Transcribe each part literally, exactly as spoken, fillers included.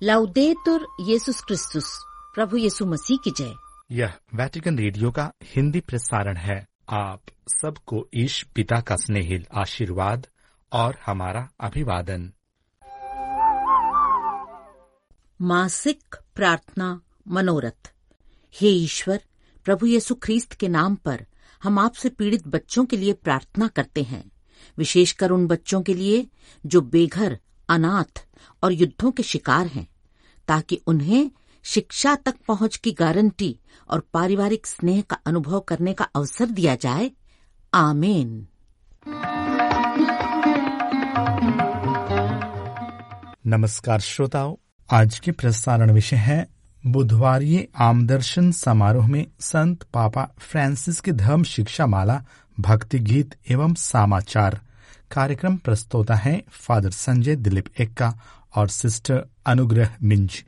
लाउदेतुर येसुस क्रिस्तुस, प्रभु यीशु मसीह की जय। यह वेटिकन रेडियो का हिंदी प्रसारण है। आप सबको ईश पिता का स्नेहिल आशीर्वाद और हमारा अभिवादन। मासिक प्रार्थना मनोरथ। हे ईश्वर, प्रभु यीशु ख्रीस्त के नाम पर हम आपसे पीड़ित बच्चों के लिए प्रार्थना करते हैं, विशेषकर उन बच्चों के लिए जो बेघर, अनाथ और युद्धों के शिकार हैं, ताकि उन्हें शिक्षा तक पहुंच की गारंटी और पारिवारिक स्नेह का अनुभव करने का अवसर दिया जाए। आमीन। नमस्कार श्रोताओं, आज के प्रसारण विषय है बुधवारीय आमदर्शन समारोह में संत पापा फ्रांसिस की धर्म शिक्षा माला, भक्ति गीत एवं समाचार। कार्यक्रम प्रस्तोता है फादर संजय दिलीप एक्का और सिस्टर अनुग्रह मिंज।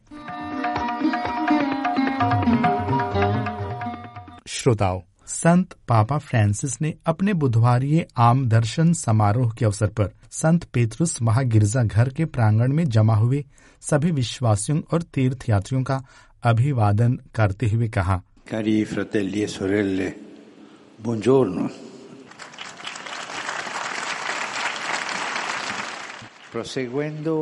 श्रोताओं, संत पापा फ्रांसिस ने अपने बुधवारीय आम दर्शन समारोह के अवसर पर संत पेतरुस महागिरजा घर के प्रांगण में जमा हुए सभी विश्वासियों और तीर्थयात्रियों का अभिवादन करते हुए कहा, Cari fratelli e sorelle, buongiorno. Proseguendo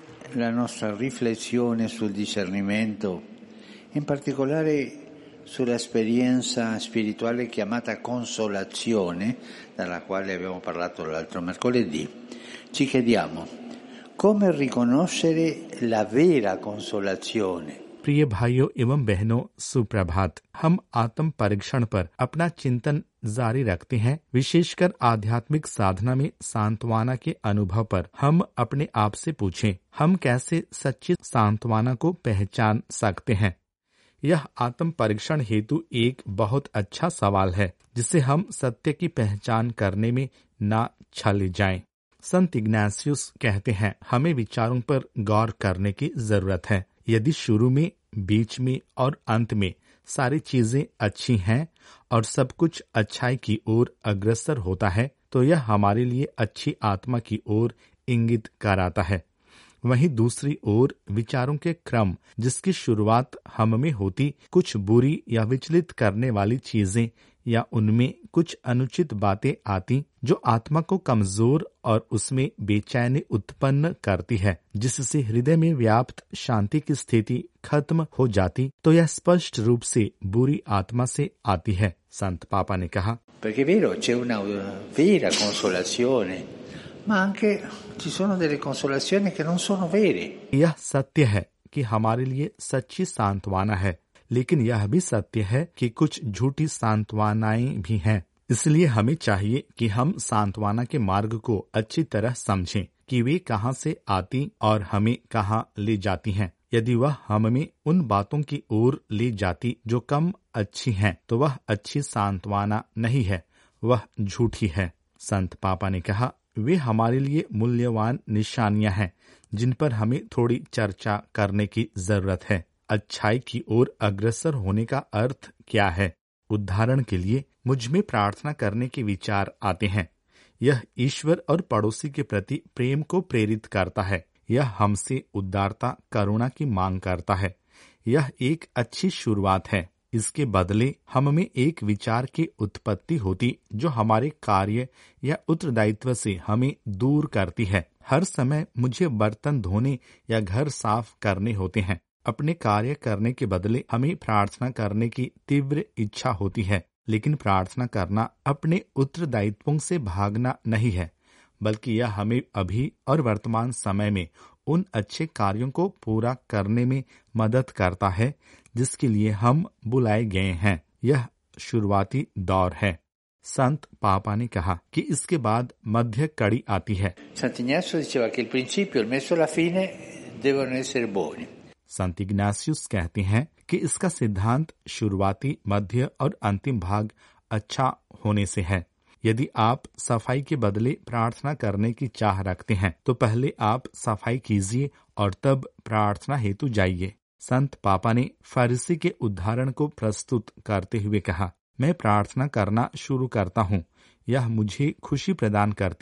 la nostra riflessione sul discernimento, in particolare sull'esperienza spirituale chiamata consolazione, dalla quale abbiamo parlato l'altro mercoledì, ci chiediamo come riconoscere la vera consolazione. प्रिय भाइयों एवं बहनों, सुप्रभात। हम आत्म परीक्षण पर अपना चिंतन जारी रखते हैं, विशेषकर आध्यात्मिक साधना में सांत्वना के अनुभव पर हम अपने आप से पूछें, हम कैसे सच्ची सांत्वना को पहचान सकते हैं। यह आत्म परीक्षण हेतु एक बहुत अच्छा सवाल है, जिसे हम सत्य की पहचान करने में न छल जाएं। संत इग्नासियस कहते हैं, हमें विचारों पर गौर करने की जरूरत है। यदि शुरू में, बीच में और अंत में सारी चीजें अच्छी हैं और सब कुछ अच्छाई की ओर अग्रसर होता है, तो यह हमारे लिए अच्छी आत्मा की ओर इंगित कराता है। वहीं दूसरी ओर विचारों के क्रम, जिसकी शुरुआत हम में होती, कुछ बुरी या विचलित करने वाली चीजें या उनमें कुछ अनुचित बातें आती, जो आत्मा को कमजोर और उसमें बेचैनी उत्पन्न करती है, जिससे हृदय में व्याप्त शांति की स्थिति खत्म हो जाती, तो यह स्पष्ट रूप से बुरी आत्मा से आती है। संत पापा ने कहा, Perché è vero, c'è una vera consolazione, ma anche ci sono delle consolazioni che non sono vere. यह सत्य है कि हमारे लिए सच्ची सांत्वना है, लेकिन यह भी सत्य है कि कुछ झूठी सांत्वनाएं भी हैं। इसलिए हमें चाहिए कि हम सांत्वना के मार्ग को अच्छी तरह समझें कि वे कहाँ से आती और हमें कहाँ ले जाती हैं। यदि वह हमें उन बातों की ओर ले जाती जो कम अच्छी हैं, तो वह अच्छी सांत्वना नहीं है, वह झूठी है। संत पापा ने कहा, वे हमारे लिए मूल्यवान निशानियां हैं, जिन पर हमें थोड़ी चर्चा करने की जरूरत है। अच्छाई की ओर अग्रसर होने का अर्थ क्या है? उदाहरण के लिए, मुझ में प्रार्थना करने के विचार आते हैं। यह ईश्वर और पड़ोसी के प्रति प्रेम को प्रेरित करता है। यह हमसे उदारता, करुणा की मांग करता है। यह एक अच्छी शुरुआत है। इसके बदले हम में एक विचार की उत्पत्ति होती, जो हमारे कार्य या उत्तरदायित्व से हमें दूर करती है। हर समय मुझे बर्तन धोने या घर साफ करने होते हैं। अपने कार्य करने के बदले हमें प्रार्थना करने की तीव्र इच्छा होती है, लेकिन प्रार्थना करना अपने उत्तरदायित्वों से भागना नहीं है, बल्कि यह हमें अभी और वर्तमान समय में उन अच्छे कार्यों को पूरा करने में मदद करता है जिसके लिए हम बुलाए गए हैं। यह शुरुआती दौर है। संत पापा ने कहा कि इसके बाद मध्य कड़ी आती है। Sant Ignazio diceva che il principio, il mezzo e la fine devono essere buoni. संत इग्नासियस कहते हैं कि इसका सिद्धांत शुरुआती, मध्य और अंतिम भाग अच्छा होने से है। यदि आप सफाई के बदले प्रार्थना करने की चाह रखते हैं, तो पहले आप सफाई कीजिए और तब प्रार्थना हेतु जाइए। संत पापा ने फरीसी के उदाहरण को प्रस्तुत करते हुए कहा, मैं प्रार्थना करना शुरू करता हूँ, यह मुझे खुशी प्रदान करती है,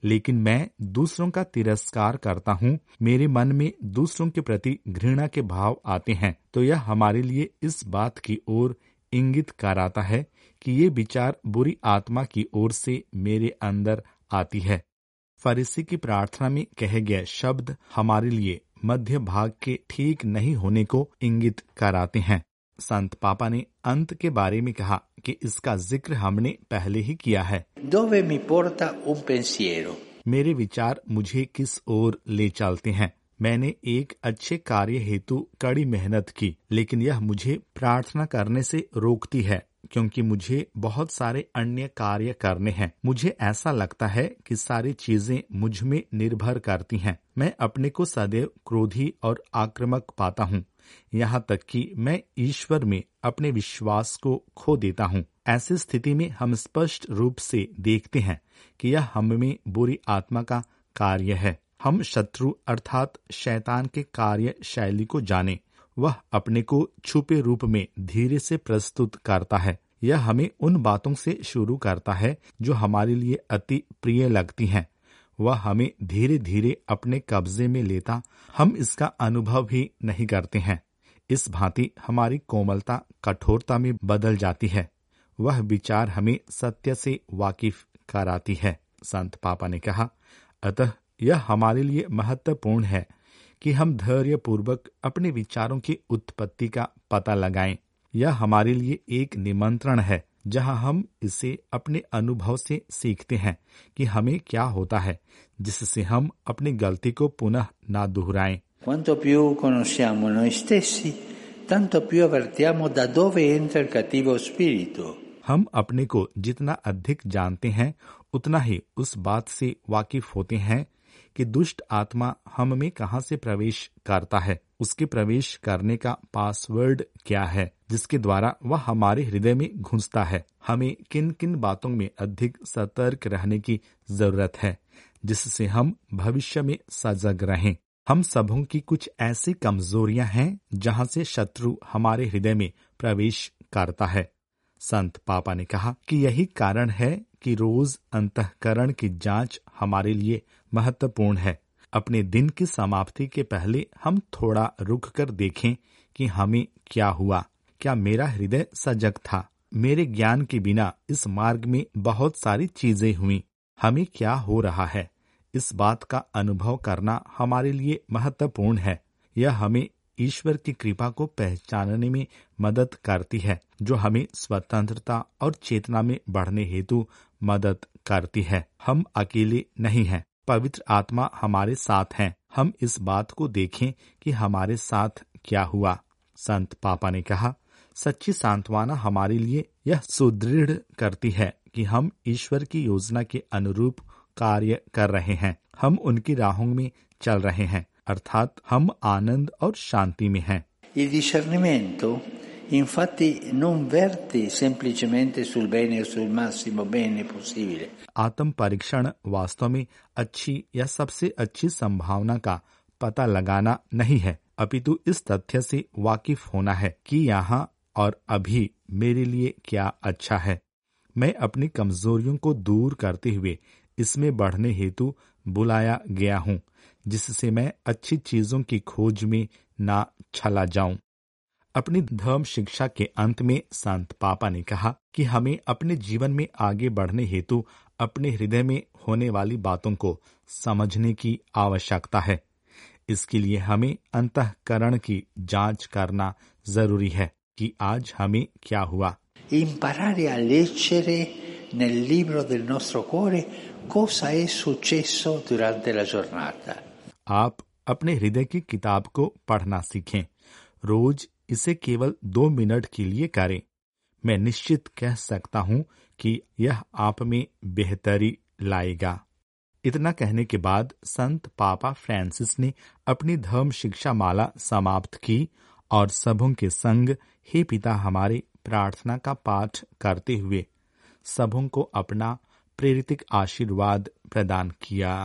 लेकिन मैं दूसरों का तिरस्कार करता हूँ, मेरे मन में दूसरों के प्रति घृणा के भाव आते हैं, तो यह हमारे लिए इस बात की ओर इंगित कराता है कि ये विचार बुरी आत्मा की ओर से मेरे अंदर आती है। फरीसी की प्रार्थना में कहे गए शब्द हमारे लिए मध्य भाग के ठीक नहीं होने को इंगित कराते हैं। संत पापा ने अंत के बारे में कहा कि इसका जिक्र हमने पहले ही किया है। Dove mi porta un pensiero? मेरे विचार मुझे किस ओर ले चलते हैं। मैंने एक अच्छे कार्य हेतु कड़ी मेहनत की, लेकिन यह मुझे प्रार्थना करने से रोकती है, क्योंकि मुझे बहुत सारे अन्य कार्य करने हैं। मुझे ऐसा लगता है कि सारी चीजें मुझ में निर्भर करती हैं। मैं अपने को सदैव क्रोधी और आक्रामक पाता हूँ, यहाँ तक कि मैं ईश्वर में अपने विश्वास को खो देता हूँ। ऐसी स्थिति में हम स्पष्ट रूप से देखते हैं कि यह हम में बुरी आत्मा का कार्य है। हम शत्रु अर्थात शैतान के कार्य शैली को जाने। वह अपने को छुपे रूप में धीरे से प्रस्तुत करता है। यह हमें उन बातों से शुरू करता है जो हमारे लिए अति प्रिय लगती हैं। वह हमें धीरे धीरे अपने कब्जे में लेता, हम इसका अनुभव ही नहीं करते हैं। इस भांति हमारी कोमलता कठोरता में बदल जाती है। वह विचार हमें सत्य से वाकिफ कराती है। संत पापा ने कहा, अतः यह हमारे लिए महत्वपूर्ण है कि हम धैर्य पूर्वक अपने विचारों की उत्पत्ति का पता लगाएं। यह हमारे लिए एक निमंत्रण है, जहां हम इसे अपने अनुभव से सीखते हैं कि हमें क्या होता है, जिससे हम अपनी गलती को पुनः ना दोहराएं। Quanto più conosciamo noi stessi, tanto più avvertiamo da dove entra il cattivo spirito. हम अपने को जितना अधिक जानते हैं, उतना ही उस बात से वाकिफ होते हैं कि दुष्ट आत्मा हम में कहां से प्रवेश करता है, उसके प्रवेश करने का पासवर्ड क्या है, जिसके द्वारा वह हमारे हृदय में घुसता है। हमें किन किन बातों में अधिक सतर्क रहने की जरूरत है, जिससे हम भविष्य में सजग रहें। हम सबों की कुछ ऐसी कमजोरियां हैं जहां से शत्रु हमारे हृदय में प्रवेश करता है। संत पापा ने कहा कि यही कारण है कि रोज अंतःकरण की जांच हमारे लिए महत्वपूर्ण है। अपने दिन की समाप्ति के पहले हम थोड़ा रुक कर देखें कि हमें क्या हुआ। क्या मेरा हृदय सजग था? मेरे ज्ञान के बिना इस मार्ग में बहुत सारी चीजें हुई। हमें क्या हो रहा है, इस बात का अनुभव करना हमारे लिए महत्वपूर्ण है। यह हमें ईश्वर की कृपा को पहचानने में मदद करती है, जो हमें स्वतंत्रता और चेतना में बढ़ने हेतु मदद करती है। हम अकेले नहीं हैं, पवित्र आत्मा हमारे साथ है। हम इस बात को देखें कि हमारे साथ क्या हुआ। संत पापा ने कहा, सच्ची सांत्वना हमारे लिए यह सुदृढ़ करती है कि हम ईश्वर की योजना के अनुरूप कार्य कर रहे हैं। हम उनकी राहों में चल रहे हैं, अर्थात हम आनंद और शांति में हैं। Il discernimento infatti non verte semplicemente sul bene o sul massimo bene possibile. आत्म परीक्षण वास्तव में अच्छी या सबसे अच्छी संभावना का पता लगाना नहीं है, अपितु इस तथ्य से वाकिफ होना है कि यहाँ और अभी मेरे लिए क्या अच्छा है। मैं अपनी कमजोरियों को दूर करते हुए इसमें बढ़ने हेतु बुलाया गया हूँ, जिससे मैं अच्छी चीजों की खोज में ना चला जाऊं। अपनी धर्म शिक्षा के अंत में संत पापा ने कहा कि हमें अपने जीवन में आगे बढ़ने हेतु अपने हृदय में होने वाली बातों को समझने की आवश्यकता है। इसके लिए हमें अंतःकरण की जांच करना जरूरी है कि आज हमें क्या हुआ। Imparare a leggere nel libro del nostro cuore cosa è successo durante la giornata. आप अपने हृदय की किताब को पढ़ना सीखें। रोज इसे केवल दो मिनट के लिए करें। मैं निश्चित कह सकता हूँ कि यह आप में बेहतरी लाएगा। इतना कहने के बाद संत पापा फ्रांसिस ने अपनी धर्म शिक्षा माला समाप्त की और सबों के संग हे पिता हमारे प्रार्थना का पाठ करते हुए सबों को अपना प्रेरित आशीर्वाद प्रदान किया।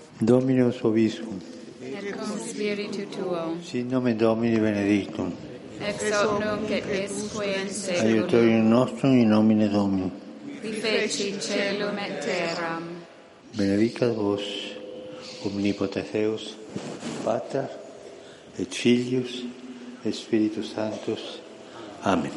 Dominus vobiscum. Et cum spiritu tuo. Sit nomen Domini benedictum. ex hoc nunc et usque in seculum. Aiutorium nostrum in nomine Domini. Qui feci celum et terram. Benedicat vos, omnipotens Deus, Pater et Filius et Spiritus Sanctus. Amen.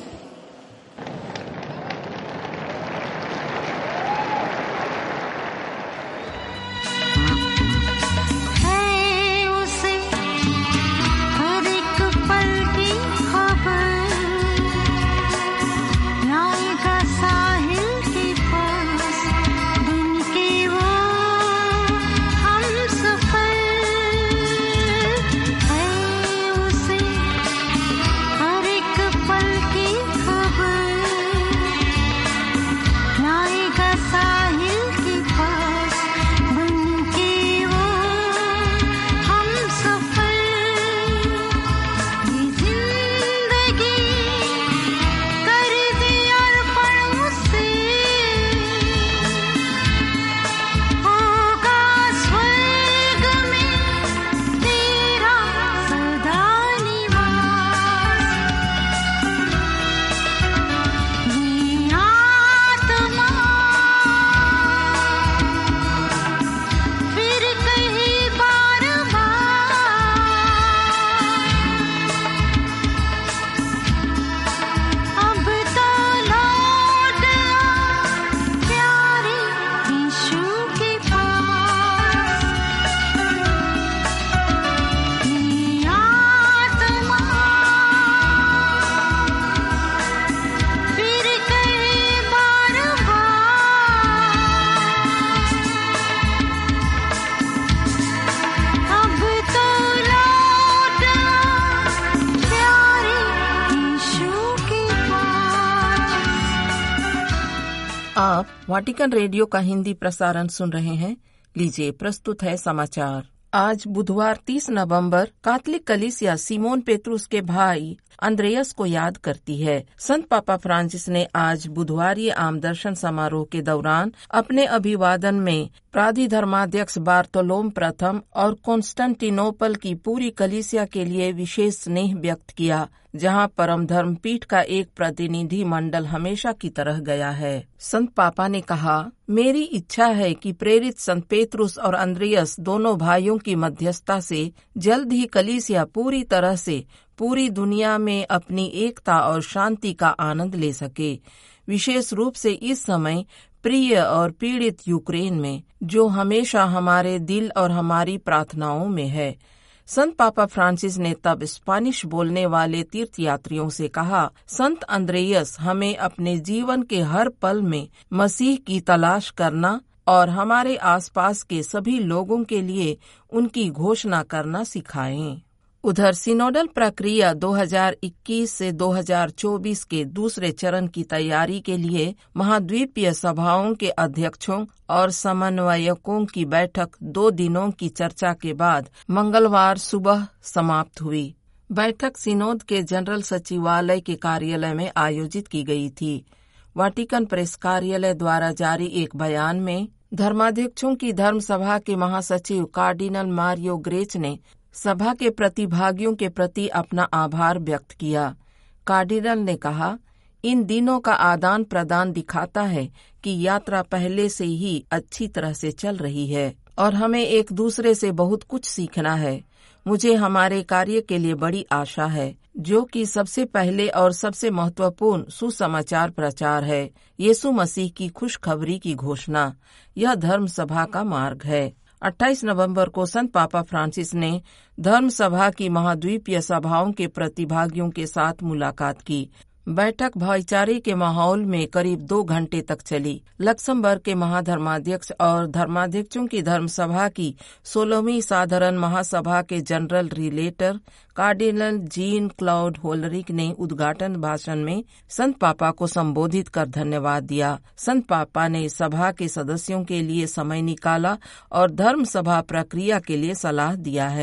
आप Vatican radio का हिंदी प्रसारण सुन रहे हैं। लीजिए प्रस्तुत है समाचार। आज बुधवार तीस नवंबर कैथोलिक कलीसिया सिमोन पेत्रुस के भाई अंद्रेयस को याद करती है। संत पापा फ्रांसिस ने आज बुधवारी आम दर्शन समारोह के दौरान अपने अभिवादन में प्राधिधर्माध्यक्ष बार्तोलोम प्रथम और कॉन्स्टेंटिनोपल की पूरी कलीसिया के लिए विशेष स्नेह व्यक्त किया, जहां परम धर्म पीठ का एक प्रतिनिधि मंडल हमेशा की तरह गया है। संत पापा ने कहा, मेरी इच्छा है कि प्रेरित संत पेत्रुस और अंद्रेयस दोनों भाइयों की मध्यस्थता से जल्द ही कलीसिया पूरी तरह से पूरी दुनिया में अपनी एकता और शांति का आनंद ले सके, विशेष रूप से इस समय प्रिय और पीड़ित यूक्रेन में, जो हमेशा हमारे दिल और हमारी प्रार्थनाओं में है। संत पापा फ्रांसिस ने तब स्पेनिश बोलने वाले तीर्थयात्रियों से कहा, संत अंद्रेयस हमें अपने जीवन के हर पल में मसीह की तलाश करना और हमारे आसपास के सभी लोगों के लिए उनकी घोषणा करना सिखाएं। उधर सिनोडल प्रक्रिया दो हज़ार इक्कीस से दो हज़ार चौबीस के दूसरे चरण की तैयारी के लिए महाद्वीपीय सभाओं के अध्यक्षों और समन्वयकों की बैठक दो दिनों की चर्चा के बाद मंगलवार सुबह समाप्त हुई। बैठक सिनोद के जनरल सचिवालय के कार्यालय में आयोजित की गई थी। वाटिकन प्रेस कार्यालय द्वारा जारी एक बयान में धर्माध्यक्षों की धर्म सभा के महासचिव कार्डिनल मारियो ग्रेच ने सभा के प्रतिभागियों के प्रति अपना आभार व्यक्त किया। कार्डिनल ने कहा, इन दिनों का आदान प्रदान दिखाता है कि यात्रा पहले से ही अच्छी तरह से चल रही है और हमें एक दूसरे से बहुत कुछ सीखना है। मुझे हमारे कार्य के लिए बड़ी आशा है, जो कि सबसे पहले और सबसे महत्वपूर्ण सुसमाचार प्रचार है, यीशु मसीह की खुशखबरी की घोषणा। यह धर्म सभा का मार्ग है। अट्ठाईस नवंबर को संत पापा फ्रांसिस ने धर्म सभा की महाद्वीपीय सभाओं के प्रतिभागियों के साथ मुलाकात की। बैठक भाईचारे के माहौल में करीब दो घंटे तक चली। लक्समबर्ग के महाधर्माध्यक्ष और धर्माध्यक्षों की धर्म सभा की सोलहवीं साधारण महासभा के general relator cardinal Jean Claude Hollerich ने उद्घाटन भाषण में संत पापा को संबोधित कर धन्यवाद दिया। संत पापा ने सभा के सदस्यों के लिए समय निकाला और धर्म सभा प्रक्रिया के लिए सलाह दिया है।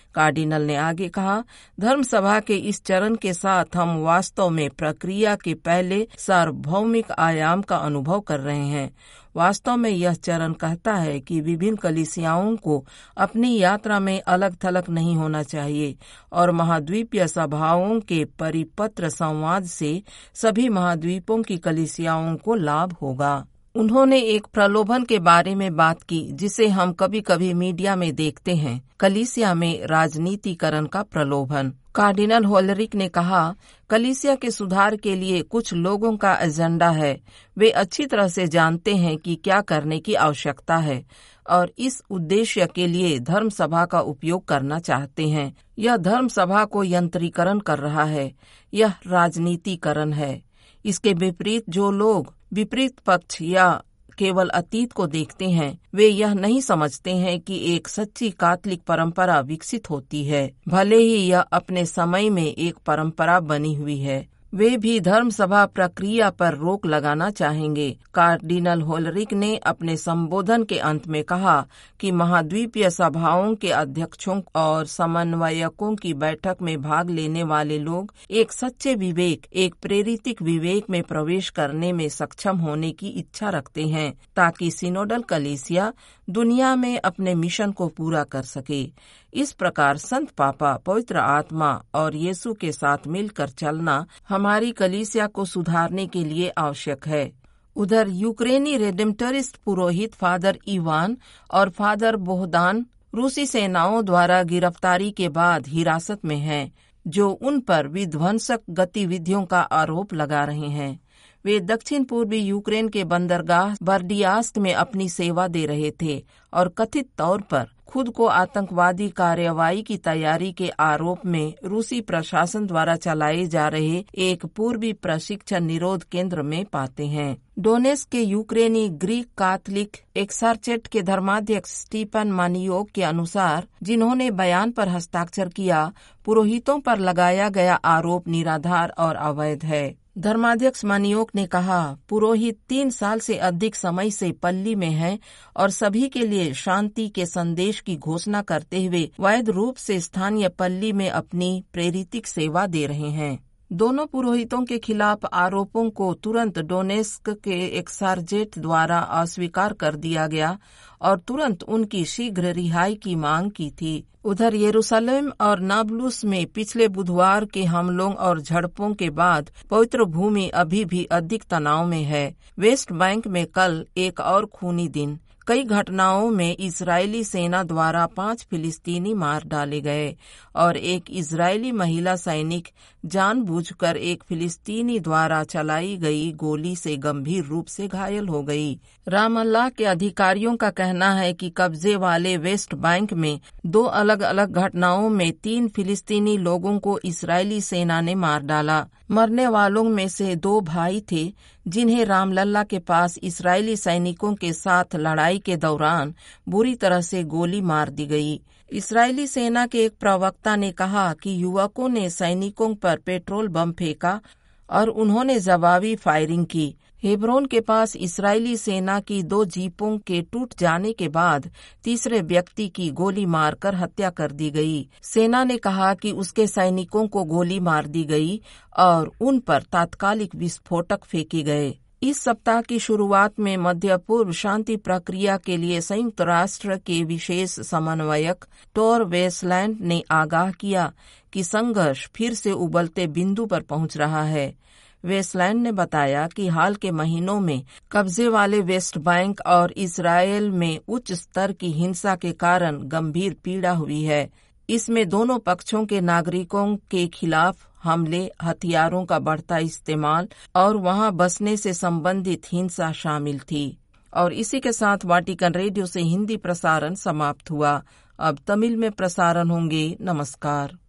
कार्डिनल ने आगे कहा, धर्म सभा के इस चरण के साथ हम वास्तव में प्रक्रिया के पहले सार्वभौमिक आयाम का अनुभव कर रहे हैं। वास्तव में यह चरण कहता है कि विभिन्न कलीसियाओं को अपनी यात्रा में अलग थलग नहीं होना चाहिए और महाद्वीपीय सभाओं के परिपत्र संवाद से सभी महाद्वीपों की कलीसियाओं को लाभ होगा। उन्होंने एक प्रलोभन के बारे में बात की जिसे हम कभी कभी मीडिया में देखते हैं, कलीसिया में राजनीतिकरण का प्रलोभन। कार्डिनल होलरिक ने कहा, कलीसिया के सुधार के लिए कुछ लोगों का एजेंडा है। वे अच्छी तरह से जानते हैं कि क्या करने की आवश्यकता है और इस उद्देश्य के लिए धर्म सभा का उपयोग करना चाहते हैं। यह धर्म सभा को यंत्रीकरण कर रहा है, यह राजनीतिकरण है। इसके विपरीत जो लोग विपरीत पक्ष या केवल अतीत को देखते हैं, वे यह नहीं समझते हैं कि एक सच्ची कैथोलिक परंपरा विकसित होती है, भले ही यह अपने समय में एक परंपरा बनी हुई है। वे भी धर्म सभा प्रक्रिया पर रोक लगाना चाहेंगे। कार्डिनल होलरिक ने अपने संबोधन के अंत में कहा कि महाद्वीपीय सभाओं के अध्यक्षों और समन्वयकों की बैठक में भाग लेने वाले लोग एक सच्चे विवेक, एक प्रेरितिक विवेक में प्रवेश करने में सक्षम होने की इच्छा रखते हैं ताकि सिनोडल कलीसिया दुनिया में अपने मिशन को पूरा कर सके। इस प्रकार संत पापा, पवित्र आत्मा और यीशु के साथ मिलकर चलना हमारी कलीसिया को सुधारने के लिए आवश्यक है। उधर यूक्रेनी रेडेम्टरिस्ट पुरोहित फादर इवान और फादर बोहदान रूसी सेनाओं द्वारा गिरफ्तारी के बाद हिरासत में हैं, जो उन पर विध्वंसक गतिविधियों का आरोप लगा रहे हैं। वे दक्षिण पूर्वी यूक्रेन के बंदरगाह बर्डियास्क में अपनी सेवा दे रहे थे और कथित तौर पर खुद को आतंकवादी कार्रवाई की तैयारी के आरोप में रूसी प्रशासन द्वारा चलाए जा रहे एक पूर्वी प्रशिक्षण निरोध केंद्र में पाते हैं। डोनेस्क के यूक्रेनी ग्रीक कैथोलिक एक्सार्चेट के धर्माध्यक्ष स्टीफन मानियोक के अनुसार, जिन्होंने बयान पर हस्ताक्षर किया, पुरोहितों पर लगाया गया आरोप निराधार और अवैध है। धर्माध्यक्ष मानियोक ने कहा, पुरोहित तीन साल से अधिक समय से पल्ली में हैं और सभी के लिए शांति के संदेश की घोषणा करते हुए वैध रूप से स्थानीय पल्ली में अपनी प्रेरितिक सेवा दे रहे हैं। दोनों पुरोहितों के खिलाफ आरोपों को तुरंत डोनेस्क के एक्सार्जेट द्वारा अस्वीकार कर दिया गया और तुरंत उनकी शीघ्र रिहाई की मांग की थी। उधर यरूशलेम और नाब्लुस में पिछले बुधवार के हमलों और झड़पों के बाद पवित्र भूमि अभी भी अधिक तनाव में है। वेस्ट बैंक में कल एक और खूनी दिन। कई घटनाओं में इजरायली सेना द्वारा पांच फिलिस्तीनी मार डाले गए और एक इजरायली महिला सैनिक जानबूझकर एक फिलिस्तीनी द्वारा चलाई गई गोली से गंभीर रूप से घायल हो गई। रामल्लाह के अधिकारियों का कहना है कि कब्जे वाले वेस्ट बैंक में दो अलग अलग घटनाओं में तीन फिलिस्तीनी लोगों को इजरायली सेना ने मार डाला। मरने वालों में से दो भाई थे जिन्हें रामलल्ला के पास इजरायली सैनिकों के साथ लड़ाई के दौरान बुरी तरह से गोली मार दी गई। इजरायली सेना के एक प्रवक्ता ने कहा कि युवकों ने सैनिकों पर पेट्रोल बम फेंका और उन्होंने जवाबी फायरिंग की। हेब्रोन के पास इजरायली सेना की दो जीपों के टूट जाने के बाद तीसरे व्यक्ति की गोली मारकर हत्या कर दी गई। सेना ने कहा कि उसके सैनिकों को गोली मार दी गई और उन पर तात्कालिक विस्फोटक फेंके गए। इस सप्ताह की शुरुआत में मध्य पूर्व शांति प्रक्रिया के लिए संयुक्त राष्ट्र के विशेष समन्वयक टोर वेस्टलैंड ने आगाह किया कि संघर्ष फिर से उबलते बिंदु पर पहुंच रहा है। वेस्टलैंड ने बताया कि हाल के महीनों में कब्जे वाले वेस्ट बैंक और इजरायल में उच्च स्तर की हिंसा के कारण गंभीर पीड़ा हुई है। इसमें दोनों पक्षों के नागरिकों के खिलाफ हमले, हथियारों का बढ़ता इस्तेमाल और वहां बसने से संबंधित हिंसा शामिल थी। और इसी के साथ वाटिकन रेडियो से हिंदी प्रसारण समाप्त हुआ। अब तमिल में प्रसारण होंगे। नमस्कार।